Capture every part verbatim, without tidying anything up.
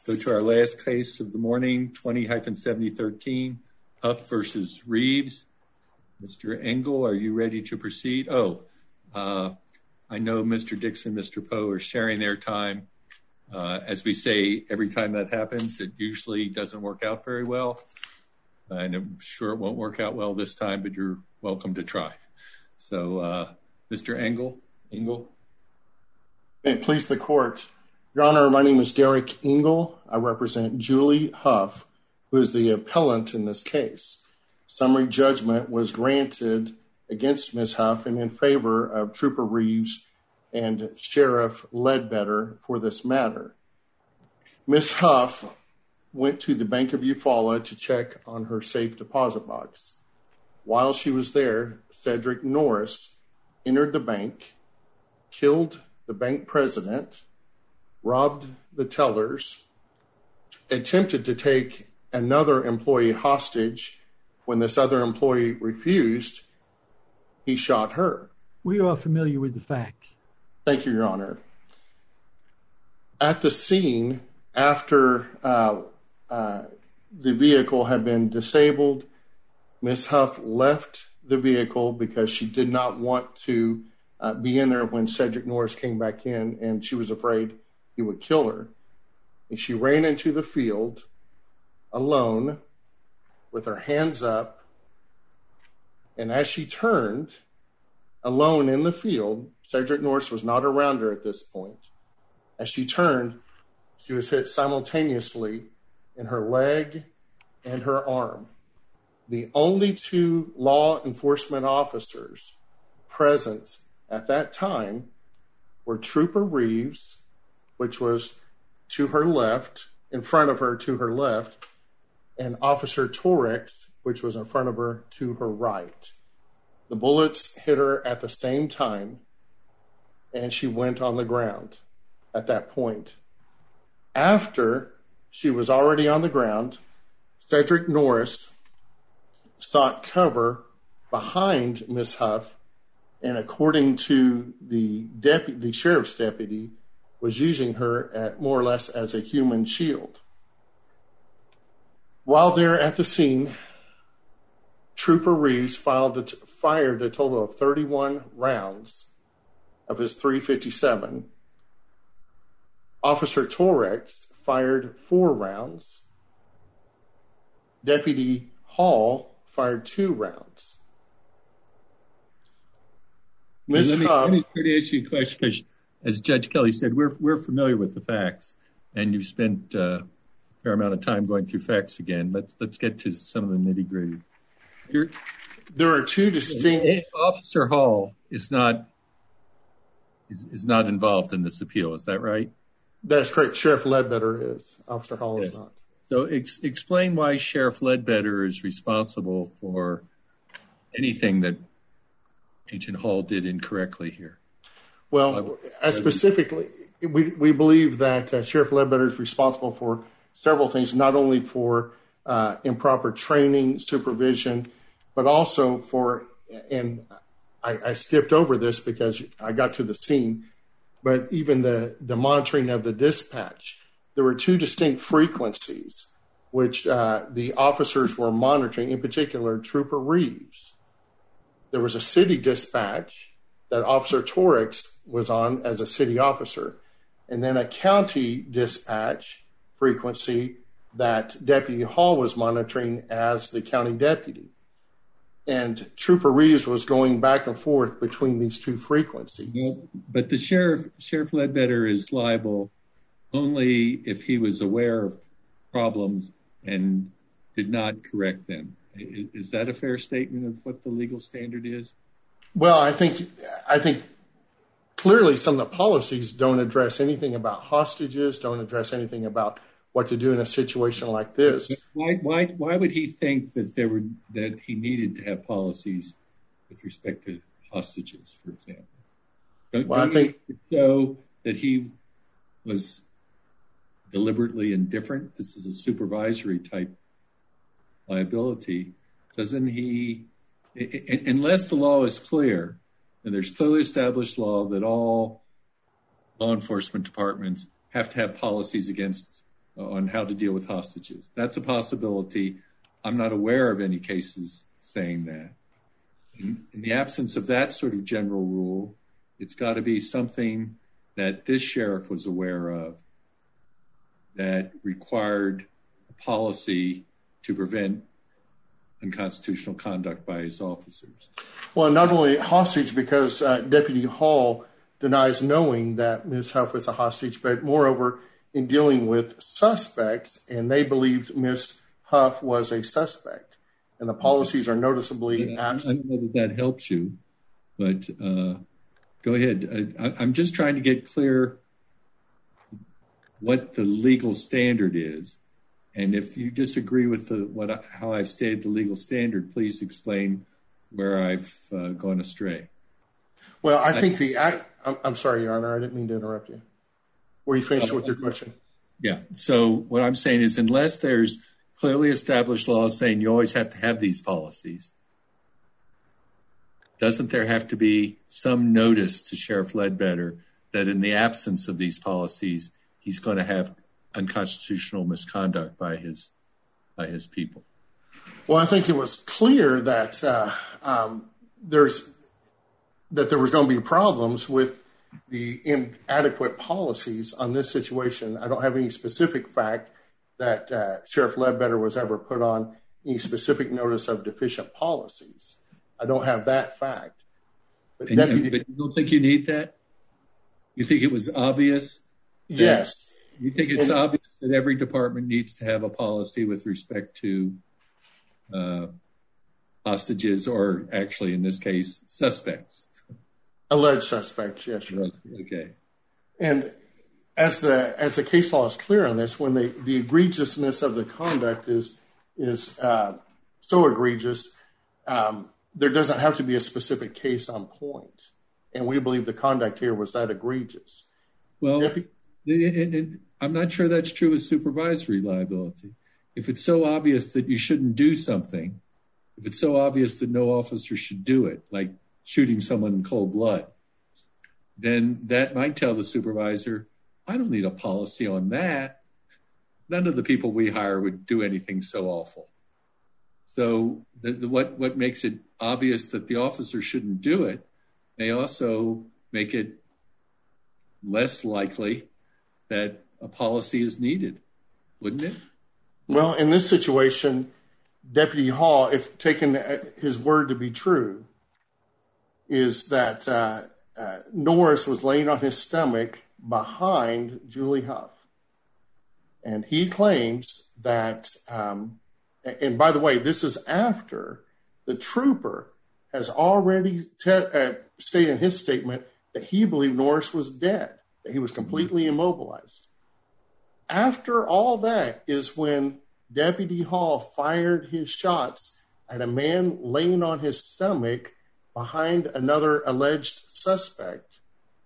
Go to our last case of the morning, twenty dash seventy thirteen, Huff versus Reeves. Mister Engel, are you ready to proceed? Oh, uh, I know Mister Dixon, Mister Poe are sharing their time. Uh, as we say, every time that happens, it usually doesn't work out very well. And I'm sure it won't work out well this time, but you're welcome to try. So, uh, Mister Engel, Engel. Hey, please the court. Your Honor, my name is Derek Engel. I represent Julie Huff, who is the appellant in this case. Summary judgment was granted against Miz Huff and in favor of Trooper Reeves and Sheriff Ledbetter for this matter. Miz Huff went to the Bank of Eufaula to check on her safe deposit box. While she was there, Cedric Norris entered the bank, killed the bank president, robbed the tellers, attempted to take another employee hostage. When this other employee refused, he shot her. We are familiar with the facts. Thank you, Your Honor. At the scene, after uh, uh, the vehicle had been disabled, Miz Huff left the vehicle because she did not want to uh, be in there when Cedric Norris came back in, and she was afraid he would kill her. And she ran into the field alone with her hands up. And as she turned, alone in the field, Cedric Norris was not around her at this point. As she turned, she was hit simultaneously in her leg and her arm. The only two law enforcement officers present at that time were Trooper Reeves, which was to her left, in front of her to her left, and Officer Torrex, which was in front of her to her right. The bullets hit her at the same time, and she went on the ground at that point. After she was already on the ground, Cedric Norris sought cover behind Miz Huff, and according to the deputy, the sheriff's deputy, was using her at more or less as a human shield. While they're at the scene, Trooper Reeves filed a t- fired a total of thirty-one rounds of his three fifty-seven. Officer Torrex fired four rounds. Deputy Hall fired two rounds. Miz Let me, Huff, let me try to ask you a question, because as Judge Kelly said, we're we're familiar with the facts, and you've spent uh, a fair amount of time going through facts again. Let's let's get to some of the nitty gritty. You're, there are two distinct. Officer Hall is not is, is not involved in this appeal. Is that right? That's correct. Sheriff Ledbetter is. Officer Hall yes. is not. So ex- explain why Sheriff Ledbetter is responsible for anything that Agent Hall did incorrectly here. Well, uh, specifically, we, we believe that uh, Sheriff Ledbetter is responsible for several things, not only for uh, improper training, supervision, but also for, and I, I skipped over this because I got to the scene, but even the, the monitoring of the dispatch. There were two distinct frequencies which uh, the officers were monitoring, in particular, Trooper Reeves. There was a city dispatch that Officer Torrex was on as a city officer, and then a county dispatch frequency that Deputy Hall was monitoring as the county deputy. And Trooper Reeves was going back and forth between these two frequencies. Well, but the sheriff, Sheriff Ledbetter is liable only if he was aware of problems and did not correct them. Is that a fair statement of what the legal standard is? Well, I think I think clearly some of the policies don't address anything about hostages, don't address anything about what to do in a situation like this. Why why why would he think that there were that he needed to have policies with respect to hostages, for example? Don't, well, don't I think show that he was deliberately indifferent. This is a supervisory type liability. Doesn't he, unless the law is clear, and there's clearly established law that all law enforcement departments have to have policies against on how to deal with hostages. That's a possibility. I'm not aware of any cases saying that. In, in the absence of that sort of general rule, it's got to be something that this sheriff was aware of that required a policy to prevent unconstitutional conduct by his officers. Well, not only hostage, because uh, Deputy Hall denies knowing that Miz Huff was a hostage, but moreover, in dealing with suspects, and they believed Miz Huff was a suspect. And the policies are noticeably absent. I don't know that that helps you, but uh, go ahead. I, I'm just trying to get clear what the legal standard is. And if you disagree with the, what I, how I've stated the legal standard, please explain where I've uh, gone astray. Well, I think the act, I'm, I'm sorry, Your Honor, I didn't mean to interrupt you. Were you finished uh, with your question? Yeah. So what I'm saying is, unless there's clearly established laws saying you always have to have these policies, doesn't there have to be some notice to Sheriff Ledbetter that in the absence of these policies, he's going to have unconstitutional misconduct by his by his people? Well, I think it was clear that uh, um, there's that there was going to be problems with the inadequate policies on this situation. I don't have any specific fact that uh, Sheriff Ledbetter was ever put on any specific notice of deficient policies. I don't have that fact. But, and, Deputy, but you don't think you need that? You think it was obvious? Yes. You think it's and, obvious that every department needs to have a policy with respect to uh, hostages, or actually, in this case, suspects? Alleged suspects, yes. Right. Okay. And as the as the case law is clear on this, when the, the egregiousness of the conduct is is uh, so egregious, um, there doesn't have to be a specific case on point. And we believe the conduct here was that egregious. Well, Deputy- it, it, I'm not sure that's true with supervisory liability. If it's so obvious that you shouldn't do something, if it's so obvious that no officer should do it, like shooting someone in cold blood, then that might tell the supervisor, I don't need a policy on that. None of the people we hire would do anything so awful. So the, the, what, what makes it obvious that the officer shouldn't do it may also make it less likely that a policy is needed, wouldn't it? Well, in this situation, Deputy Hall, if taken his word to be true, is that uh, uh, Norris was laying on his stomach behind Julie Huff. And he claims that, um, and by the way, this is after the trooper has already te- uh, stated in his statement that he believed Norris was dead, that he was completely immobilized. After all that is when Deputy Hall fired his shots at a man laying on his stomach behind another alleged suspect.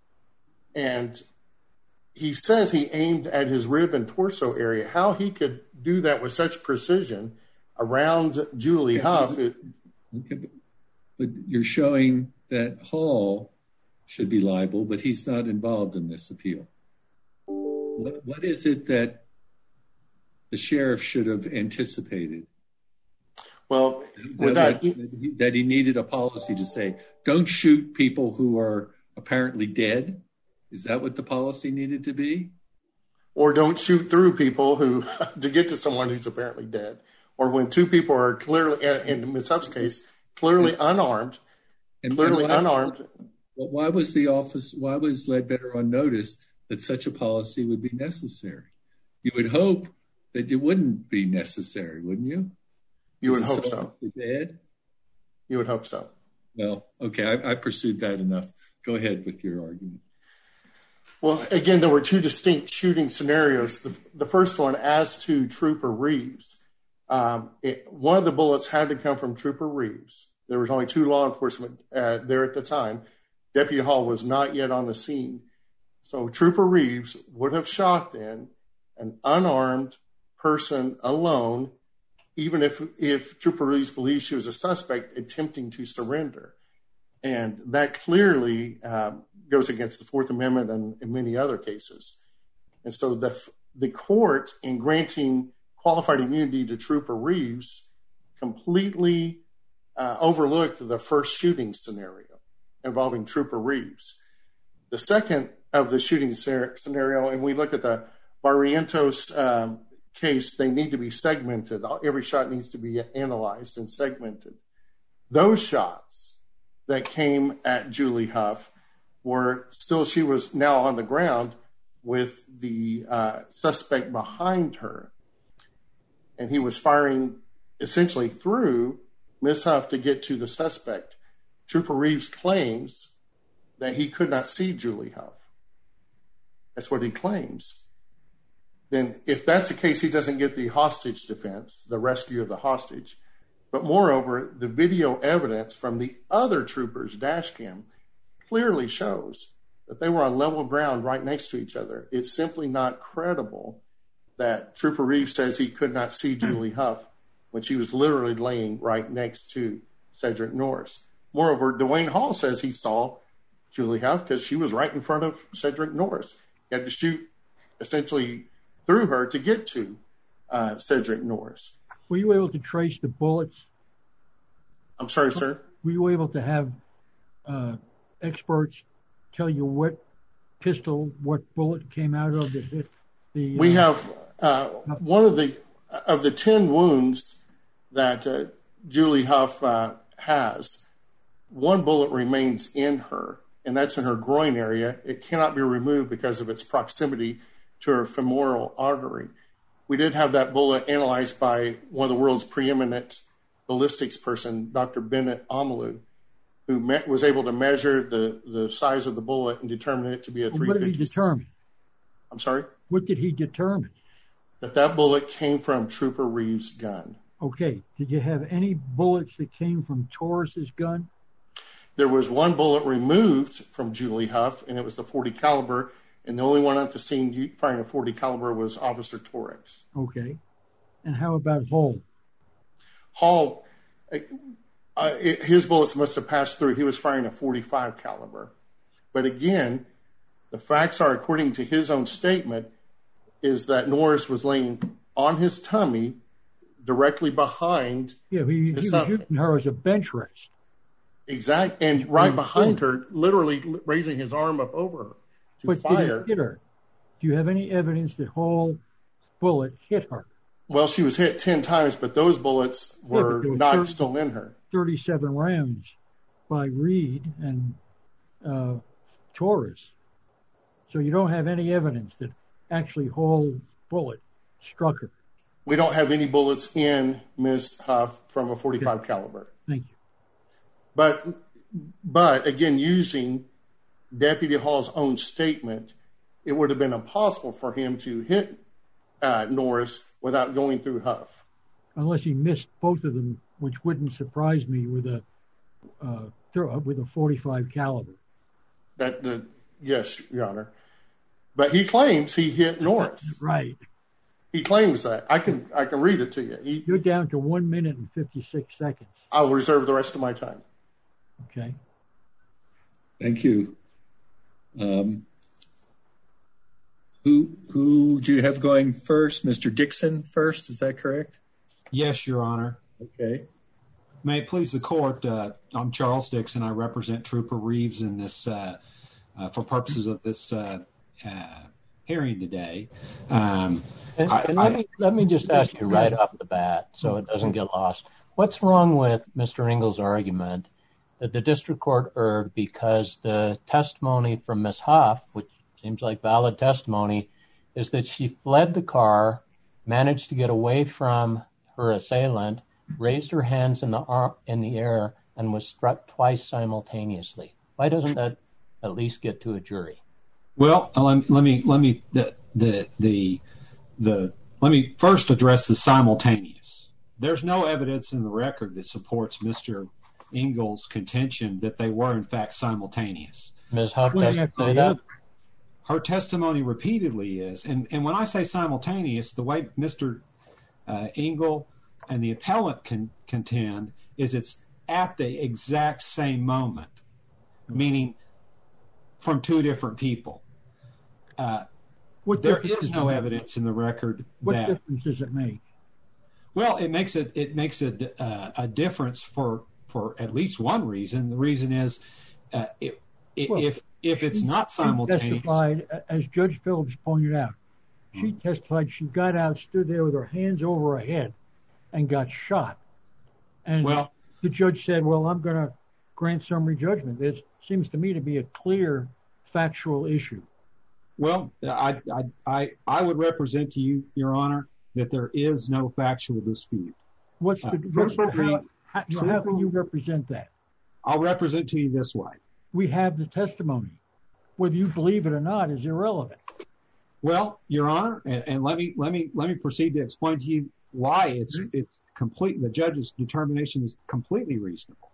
And he says he aimed at his rib and torso area. How he could do that with such precision around Julie okay, Huff. It, okay, but you're showing that Hall should be liable, but he's not involved in this appeal. What, what is it that the sheriff should have anticipated? Well, without that, that, he, that he needed a policy to say, don't shoot people who are apparently dead. Is that what the policy needed to be? Or don't shoot through people who to get to someone who's apparently dead. Or when two people are clearly, in Miz Huff's case, clearly unarmed, and, clearly and why, unarmed. Well, why was the office, why was Ledbetter on notice that such a policy would be necessary? You would hope that it wouldn't be necessary, wouldn't you? You would hope so. Dead? You would hope so. Well, okay, I, I pursued that enough. Go ahead with your argument. Well, again, there were two distinct shooting scenarios. The, the first one, as to Trooper Reeves, um, it, one of the bullets had to come from Trooper Reeves. There was only two law enforcement uh, there at the time. Deputy Hall was not yet on the scene. So Trooper Reeves would have shot then an unarmed person alone, even if, if Trooper Reeves believed she was a suspect attempting to surrender. And that clearly um, goes against the Fourth Amendment and in many other cases. And so the the court, in granting qualified immunity to Trooper Reeves, completely uh, overlooked the first shooting scenario involving Trooper Reeves. The second of the shooting scenario, and we look at the Barrientos um, case, they need to be segmented. Every shot needs to be analyzed and segmented. Those shots that came at Julie Huff were still, she was now on the ground with the uh, suspect behind her. And he was firing essentially through Miz Huff to get to the suspect. Trooper Reeves claims that he could not see Julie Huff. That's what he claims. Then if that's the case, he doesn't get the hostage defense, the rescue of the hostage. But moreover, the video evidence from the other troopers' dash cam clearly shows that they were on level ground right next to each other. It's simply not credible that Trooper Reeves says he could not see Julie Huff when she was literally laying right next to Cedric Norris. Moreover, Dwayne Hall says he saw Julie Huff because she was right in front of Cedric Norris. He had to shoot essentially through her to get to uh, Cedric Norris. Were you able to trace the bullets? I'm sorry, sir? Were you able to have uh, experts tell you what pistol, what bullet came out of that hit the... Uh, we have uh, one of the, of the ten wounds that uh, Julie Huff uh, has, one bullet remains in her, and that's in her groin area. It cannot be removed because of its proximity to her femoral artery. We did have that bullet analyzed by one of the world's preeminent ballistics person, Doctor Bennett Omalu, who met, was able to measure the, the size of the bullet and determine it to be a three fifty. What did he determine? I'm sorry? What did he determine? That that bullet came from Trooper Reeves' gun. Okay. Did you have any bullets that came from Torres's gun? There was one bullet removed from Julie Huff, and it was the forty caliber, and the only one at the scene firing a forty caliber was Officer Torres. Okay. And how about Hall? Hall, uh, it, his bullets must have passed through. He was firing a forty-five caliber. But again, the facts are, according to his own statement, is that Norris was laying on his tummy directly behind. Yeah, he, he was using her as a bench rest. Exactly, and right behind her, literally raising his arm up over her to but fire. Did he hit her? Do you have any evidence that Hall's bullet hit her? Well, she was hit ten times, but those bullets were yeah, not thirty, still in her. thirty-seven rounds by Reed and uh, Torres. So you don't have any evidence that actually Hall's bullet struck her. We don't have any bullets in Miz Huff from a forty-five okay. caliber. Thank you. But, but again, using Deputy Hall's own statement, it would have been impossible for him to hit uh, Norris without going through Huff. Unless he missed both of them, which wouldn't surprise me with a uh, with a forty-five caliber. That the yes, Your Honor. But he claims he hit Norris. Right. He claims that. I can I can read it to you. He, You're down to one minute and fifty-six seconds. I'll reserve the rest of my time. Okay. Thank you. Um, who who do you have going first? Mister Dixon first, is that correct? Yes, Your Honor. Okay. May it please the court, uh, I'm Charles Dixon. I represent Trooper Reeves in this, uh, uh, for purposes of this uh, uh, hearing today. Um, and I, and let, I, me, let me just ask you right off the bat so it doesn't get lost. What's wrong with Mister Engel's argument that the district court erred because the testimony from Miz Huff, which seems like valid testimony, is that she fled the car, managed to get away from her assailant, raised her hands in the ar- in the air, and was struck twice simultaneously? Why doesn't that at least get to a jury? Well, let me let me let me the the the, the let me first address the simultaneous. There's no evidence in the record that supports Mister Engel's contention that they were in fact simultaneous. Miz Huff doesn't say that. Her testimony repeatedly is, and, and when I say simultaneous, the way Mister Uh, Engel and the appellant can contend is it's at the exact same moment, meaning from two different people. Uh, What there difference is does no it make? evidence in the record What that. difference does it make? Well, it makes it it makes a uh, a difference for for at least one reason. The reason is uh, it, it, Well, if if it's She- not she simultaneous. testified, as Judge Phillips pointed out, she Hmm. testified she got out, stood there with her hands over her head, and got shot. And Well, the judge said, well, I'm going to grant summary judgment. This seems to me to be a clear factual issue. well, I I I I would represent to you, Your Honor, that there is no factual dispute. What's the, Uh, what's the truthfully- how, how, you know, how can you represent that? I'll represent to you this way. We have the testimony. Whether you believe it or not is irrelevant. Well, Your Honor, and, and let me let me let me proceed to explain to you why it's Mhm. it's complete. The judge's determination is completely reasonable.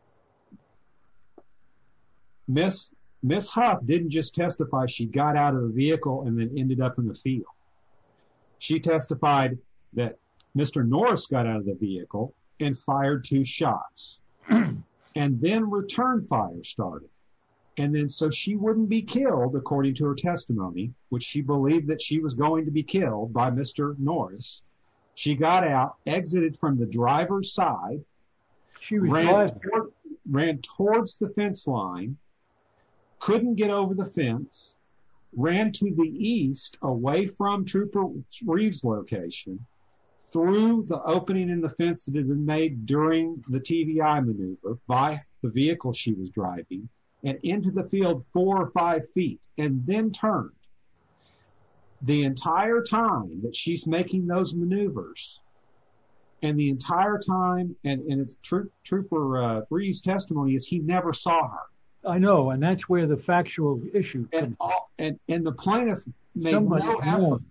Miss Miss Huff didn't just testify she got out of the vehicle and then ended up in the field. She testified that Mister Norris got out of the vehicle and fired two shots, and then return fire started. And then so she wouldn't be killed, according to her testimony, which she believed that she was going to be killed by Mister Norris. She got out, exited from the driver's side, She was ran, driving. toward, ran towards the fence line, couldn't get over the fence, ran to the east away from Trooper Reeves' location, through the opening in the fence that had been made during the T V I maneuver by the vehicle she was driving, and into the field four or five feet, and then turned. The entire time that she's making those maneuvers, and the entire time, and, and it's Tro- Trooper uh, Reeves' testimony is he never saw her. I know, and that's where the factual issue And comes. all, and, and the plaintiff made Somebody's no effort. wrong.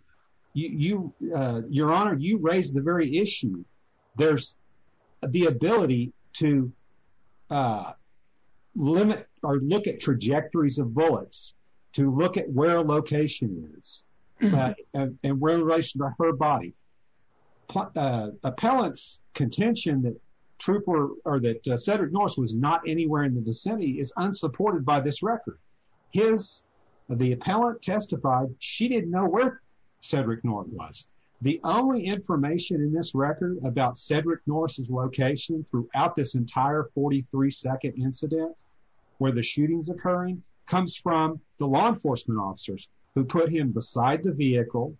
You, you uh, Your Honor, you raised the very issue. There's the ability to uh, limit or look at trajectories of bullets, to look at where a location is, uh, and, and where in relation to her body. Pl- uh, appellant's contention that Trooper or that uh, Cedric Norris was not anywhere in the vicinity is unsupported by this record. His, the appellant testified she didn't know where Cedric Norris was. The only information in this record about Cedric Norris's location throughout this entire forty-three second incident where the shooting's occurring comes from the law enforcement officers who put him beside the vehicle,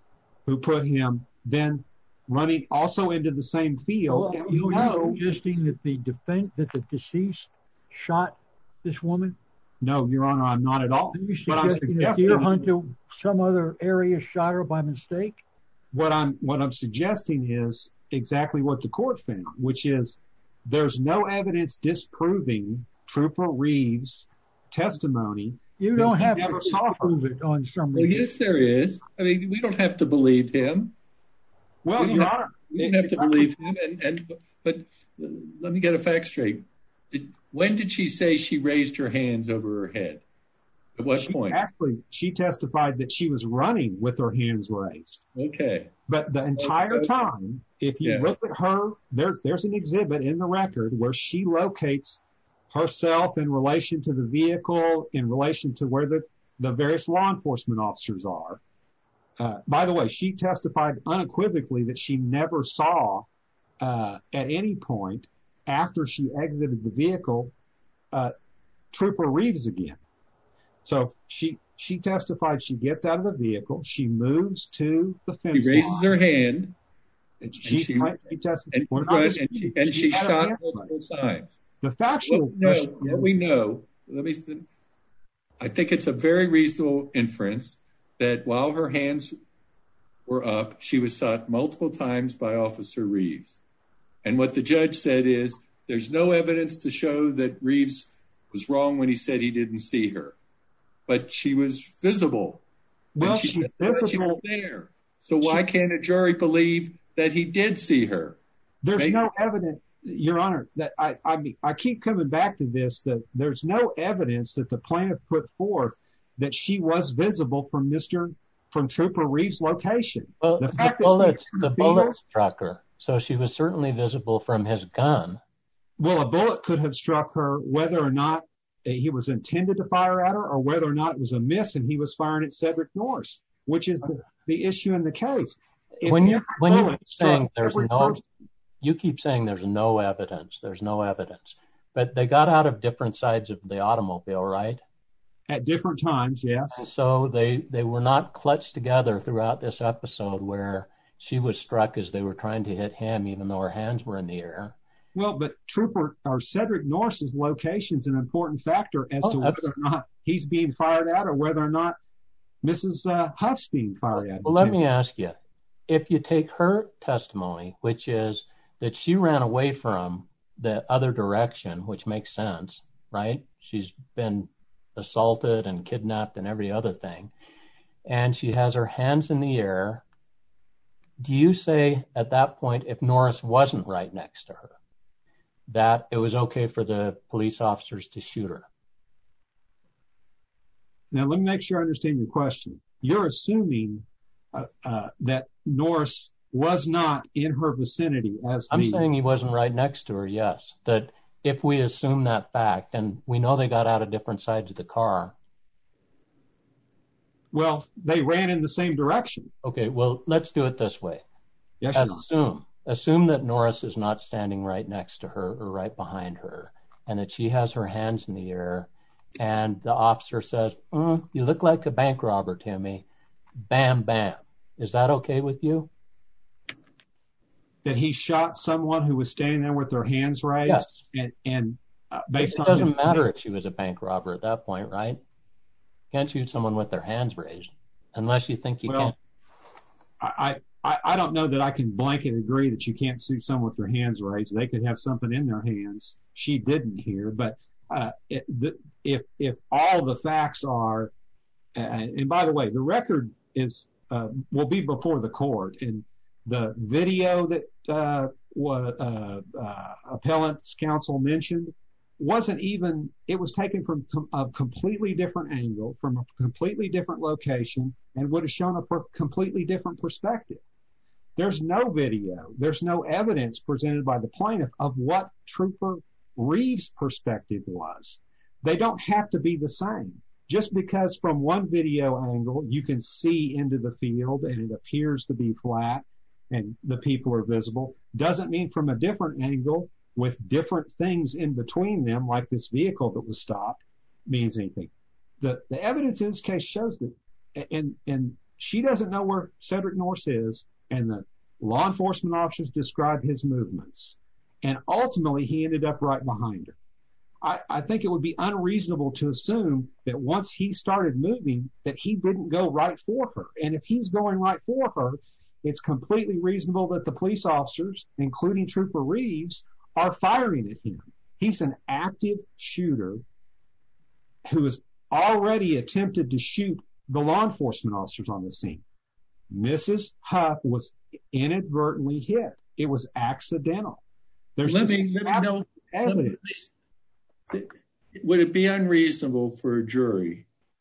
who put him then running also into the same field. Well, And you are know, you suggesting that the defense, that the deceased shot this woman? no, Your Honor, I'm not at all. Are you What I'm suggesting that suggesting Deer is- Hunter, some other area, shot her by mistake? What I'm what I'm suggesting is exactly what the court found, which is there's no evidence disproving Trooper Reeves' testimony. You that don't he have never to saw her. prove it on some Well, reason. yes, there is. I mean, we don't have to believe him. Well, We don't Your have- Honor, We don't it- have to believe him. And, and but uh, let me get a fact straight. Did, when did she say she raised her hands over her head? At what she point? actually she testified that she was running with her hands raised. Okay. But the entire Okay. time, if you Yeah. look at her, there, there's an exhibit in the record where she locates herself in relation to the vehicle, in relation to where the, the various law enforcement officers are. Uh, by the way, she testified unequivocally that she never saw, uh, at any point after she exited the vehicle, uh, Trooper Reeves again. So she, she testified she gets out of the vehicle, she moves to the fence She raises line. her hand And she, she- she testified, and, we're not and disputing. she, and she had her shot hands multiple raised. times. The What factual we know, question what is- we know, let me, I think it's a very reasonable inference that while her hands were up, she was shot multiple times by Officer Reeves. And what the judge said is there's no evidence to show that Reeves was wrong when he said he didn't see her, but she was visible. well, And she she's testified she was visible. there. So why can't a jury believe that he did see her? There's Maybe- no evidence, Your Honor, that I, I mean, I keep coming back to this, that there's no evidence that the plaintiff put forth that she was visible from Mister from Trooper Reeves' location. Well, The the, fact that she bullets, was in the the bullet field- struck her, so she was certainly visible from his gun. Well, a bullet could have struck her whether or not he was intended to fire at her or whether or not it was a miss and he was firing at Cedric Norris. which is the, the issue in the case. If when you when you keep saying there's no, person, you keep saying there's no evidence, there's no evidence, but they got out of different sides of the automobile, right? At different times, yes. And so they they were not clutched together throughout this episode where she was struck as they were trying to hit him, even though her hands were in the air. Well, but Trooper or Cedric Norris's location is an important factor as oh, to whether or not he's being fired at or whether or not Missus Uh, Huff's being fired at. Well, let me ask you, if you take her testimony, which is that she ran away from the other direction, which makes sense, right? She's been assaulted and kidnapped and every other thing, and she has her hands in the air. Do you say at that point, if Norris wasn't right next to her, that it was okay for the police officers to shoot her? Now, let me make sure I understand your question. You're assuming uh, uh, that Norris was not in her vicinity as I'm the... saying he wasn't right next to her, yes. That if we assume that fact, and we know they got out of different sides of the car. Well, they ran in the same direction. Okay, well, let's do it this way. Yes, assume, assume that Norris is not standing right next to her or right behind her, and that she has her hands in the air, and the officer says, mm, you look like a bank robber to me. Bam, bam. Is that okay with you? That he shot someone who was standing there with their hands raised? Yes. And, and uh, based it on... It doesn't matter if she was a bank robber at that point, right? You can't shoot someone with their hands raised, unless you think you well, can. I, I, I don't know that I can blanket agree that you can't shoot someone with their hands raised. They could have something in their hands. She didn't here, but uh, it, the, if if all the facts are, uh, and by the way, the record is uh, will be before the court, and the video that uh, what uh, uh, appellant's counsel mentioned wasn't even, it was taken from a completely different angle, from a completely different location, and would have shown a per- completely different perspective. There's no video, there's no evidence presented by the plaintiff of what Trooper Reeves' perspective was. They don't have to be the same. Just because from one video angle you can see into the field and it appears to be flat and the people are visible, doesn't mean from a different angle with different things in between them, like this vehicle that was stopped, means anything. The the evidence in this case shows that, and and she doesn't know where Cedric Norris is, and the law enforcement officers describe his movements, and ultimately he ended up right behind her. I, I think it would be unreasonable to assume that once he started moving, that he didn't go right for her. And if he's going right for her, it's completely reasonable that the police officers, including Trooper Reeves, are firing at him. He's an active shooter who has already attempted to shoot the law enforcement officers on the scene. Missus Huff was inadvertently hit. It was accidental. There's let me, let me know. Evidence. Let me, would it be unreasonable for a jury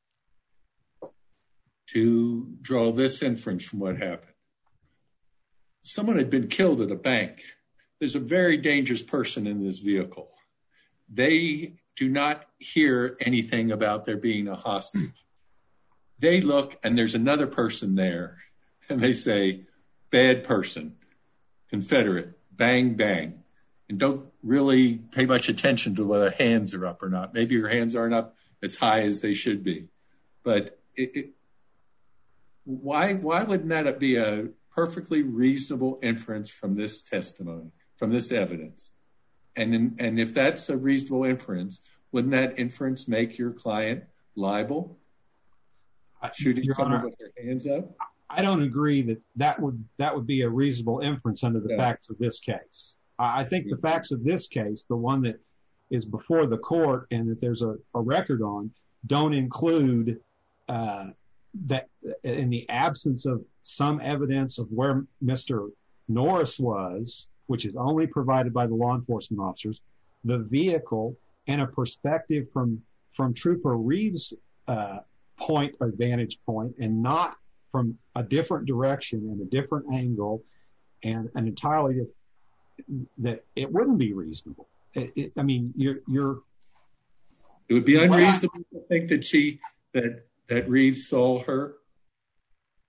to draw this inference from what happened? Someone had been killed at a bank. There's a very dangerous person in this vehicle. They do not hear anything about there being a hostage. They look, and there's another person there, and they say, bad person, Confederate, bang, bang, and don't really pay much attention to whether hands are up or not. Maybe your hands aren't up as high as they should be. But it, it, why, why wouldn't that be a perfectly reasonable inference from this testimony, from this evidence? And in, and if that's a reasonable inference, wouldn't that inference make your client liable? Shooting Your someone Honor, with their hands up? I don't agree that that would that would be a reasonable inference under the Yeah. facts of this case. I I think the facts of this case, the one that is before the court and that there's a, a record on, don't include uh, that in the absence of some evidence of where Mister Norris was, which is only provided by the law enforcement officers, the vehicle, and a perspective from from Trooper Reeves' uh, point or vantage point, and not from a different direction and a different angle, and an entirely that it wouldn't be reasonable. It, it, I mean, you're you're. It would be unreasonable to think that she that that Reeves saw her.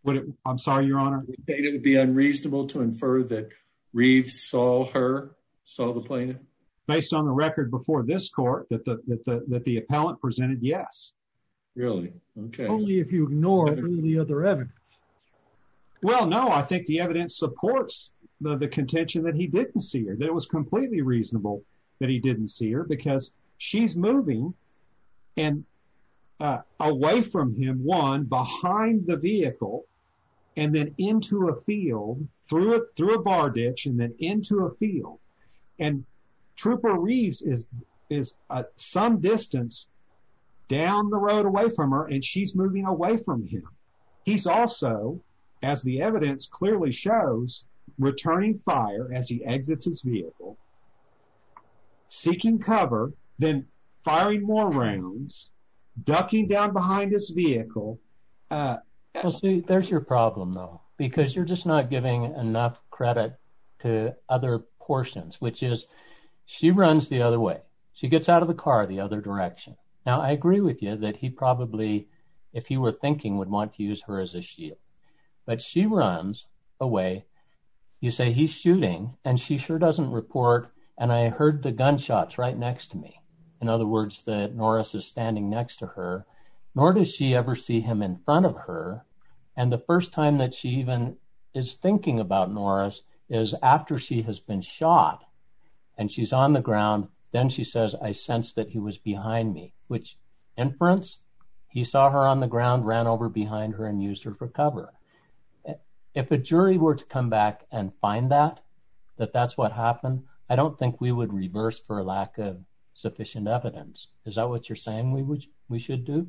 Would it, I'm sorry, Your Honor. You think it would be unreasonable to infer that Reeves saw her, saw the plaintiff? Based on the record before this court that the that the that the appellant presented, yes. Really? Okay. Only if you ignore all the other evidence. Well, no, I think the evidence supports the, the contention that he didn't see her, that it was completely reasonable that he didn't see her because she's moving and uh, away from him, one, behind the vehicle, and then into a field, through a, through a bar ditch, and then into a field. And Trooper Reeves is is uh, some distance down the road away from her, and she's moving away from him. He's also, as the evidence clearly shows, returning fire as he exits his vehicle, seeking cover, then firing more rounds, ducking down behind his vehicle. Uh, well, see, there's your problem, though, because you're just not giving enough credit to other portions, which is she runs the other way. She gets out of the car the other direction. Now, I agree with you that he probably, if he were thinking, would want to use her as a shield. But she runs away. You say he's shooting, and she sure doesn't report, and I heard the gunshots right next to me. In other words, that Norris is standing next to her, nor does she ever see him in front of her. And the first time that she even is thinking about Norris is after she has been shot, and she's on the ground. Then she says, I sensed that he was behind me, which inference, he saw her on the ground, ran over behind her, and used her for cover. If a jury were to come back and find that, that that's what happened, I don't think we would reverse for lack of sufficient evidence. Is that what you're saying we would, we should do?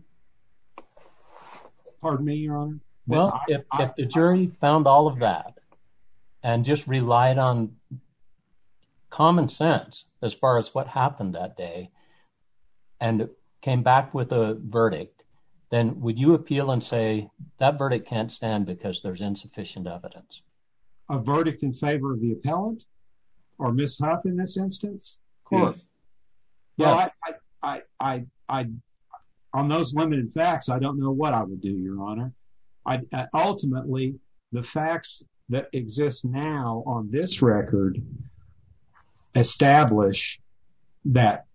Pardon me, Your Honor? Well, I, if, I, if the jury I, found all of that and just relied on common sense as far as what happened that day and came back with a verdict, then would you appeal and say that verdict can't stand because there's insufficient evidence? A verdict in favor of the appellant or Miz Huff in this instance? Of course. Yes. Well, I, I, I, I, on those limited facts, I don't know what I would do, Your Honor. I, I ultimately, the facts that exist now on this record establish that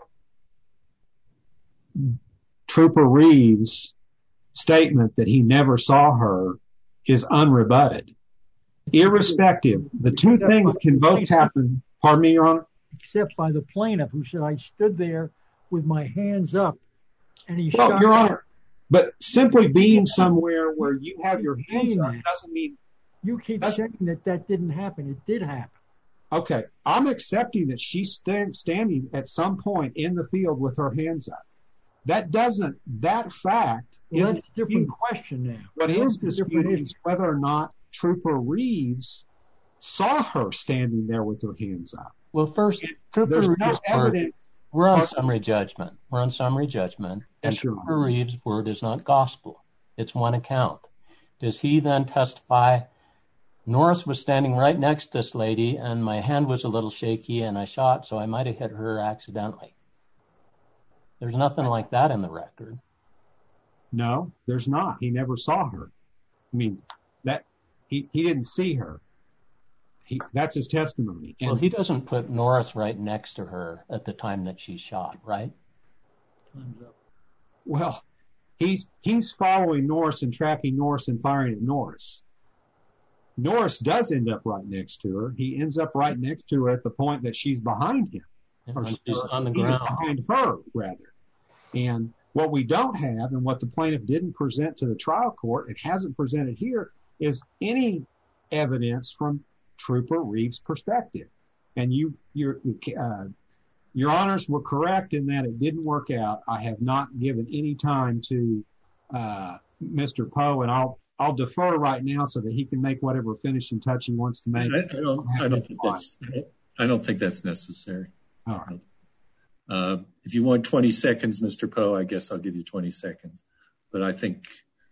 Trooper Reeves' statement that he never saw her is unrebutted. Irrespective, the two Except things can both happen. Pardon me, Your Honor? Except by the plaintiff who said, I stood there with my hands up and he well, shot Your her. Honor, but simply being somewhere where you have your hands up doesn't mean... You keep saying that that didn't happen. It did happen. Okay, I'm accepting that she's stand, standing at some point in the field with her hands up. That doesn't, that fact well, is that's a different question now. What is disputed is whether or not Trooper Reeves saw her standing there with her hands up. Well, first, Trooper There's Reeves, no evidence. We're on summary judgment. We're on summary judgment. And Yes, Your Trooper Honor. Reeves' word is not gospel. It's one account. Does he then testify, Norris was standing right next to this lady and my hand was a little shaky and I shot, so I might have hit her accidentally? There's nothing like that in the record. No, there's not. He never saw her. I mean, that he, he didn't see her. He, that's his testimony. And well, he doesn't put Norris right next to her at the time that she's shot, right? Well, he's he's following Norris and tracking Norris and firing at Norris. Norris does end up right next to her. He ends up right next to her at the point that she's behind him. Or she's or on the he's ground. behind her, rather. And what we don't have and what the plaintiff didn't present to the trial court, it hasn't presented here, is any evidence from Trooper Reeves' perspective. And you, your, uh, your honors were correct in that it didn't work out. I have not given any time to uh, Mister Poe, and I'll I'll defer right now so that he can make whatever finishing touch he wants to make. I, I don't. I don't think that's. I don't think that's necessary. All right. Uh, if you want twenty seconds, Mister Poe, I guess I'll give you twenty seconds. But I think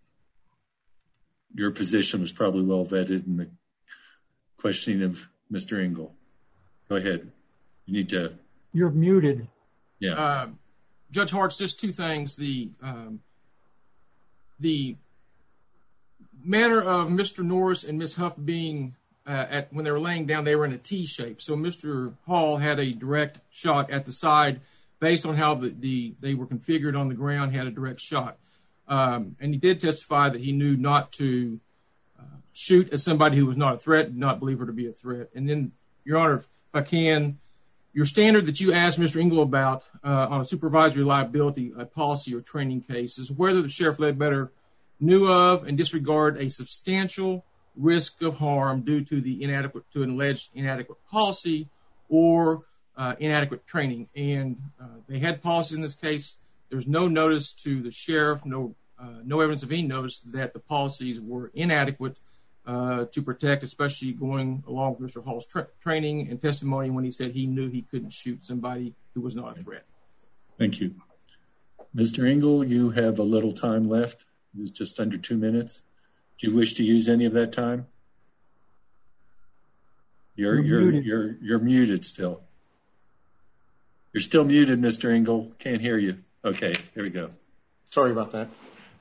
your position was probably well vetted in the questioning of Mister Engel. Go ahead. You need to. You're muted. Yeah. Uh, Judge Hartz, just two things. The um, the manner of Mister Norris and Miz Huff being uh, at when they were laying down, they were in a T shape. So Mister Hall had a direct shot at the side based on how the, the they were configured on the ground, had a direct shot. Um, and he did testify that he knew not to uh, shoot at somebody who was not a threat, did not believe her to be a threat. And then, Your Honor, if I can, your standard that you asked Mister Engel about uh, on a supervisory liability uh, policy or training case is whether the Sheriff Ledbetter knew of and disregard a substantial risk of harm due to the inadequate to an alleged inadequate policy or uh, inadequate training. And uh, they had policies in this case. There's no notice to the sheriff, no uh, no evidence of any notice that the policies were inadequate uh, to protect, especially going along with Mister Hall's tra- training and testimony when he said he knew he couldn't shoot somebody who was not a threat. Thank you. Mister Engel, you have a little time left. It's just under two minutes. Do you wish to use any of that time? You're You're you're muted. you're you're muted still. You're still muted, Mister Engel. Can't hear you. Okay, here we go. Sorry about that.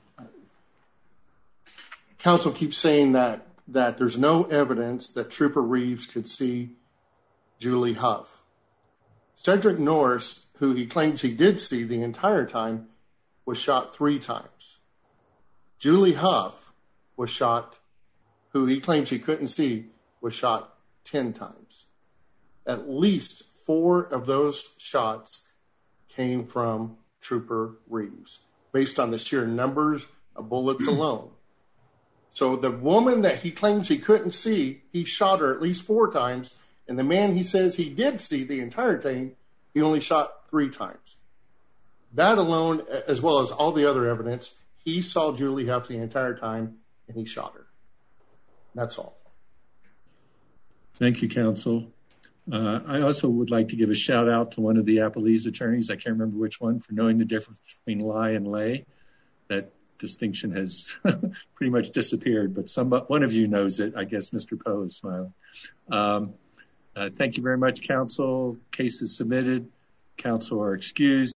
Counsel keeps saying that that there's no evidence that Trooper Reeves could see Julie Huff. Cedric Norris, who he claims he did see the entire time, was shot three times. Julie Huff was shot, who he claims he couldn't see, was shot ten times. At least four of those shots came from Trooper Reeves, based on the sheer numbers of bullets alone. So the woman that he claims he couldn't see, he shot her at least four times, and the man he says he did see the entire time, he only shot three times. That alone, as well as all the other evidence, he saw Julie Huff the entire time, and he shot her. That's all. Thank you, counsel. Uh, I also would like to give a shout out to one of the Appalese attorneys, I can't remember which one, for knowing the difference between lie and lay. That distinction has pretty much disappeared, but some one of you knows it. I guess Mister Poe is smiling. Um, uh, thank you very much, counsel. Case is submitted. Counsel are excused.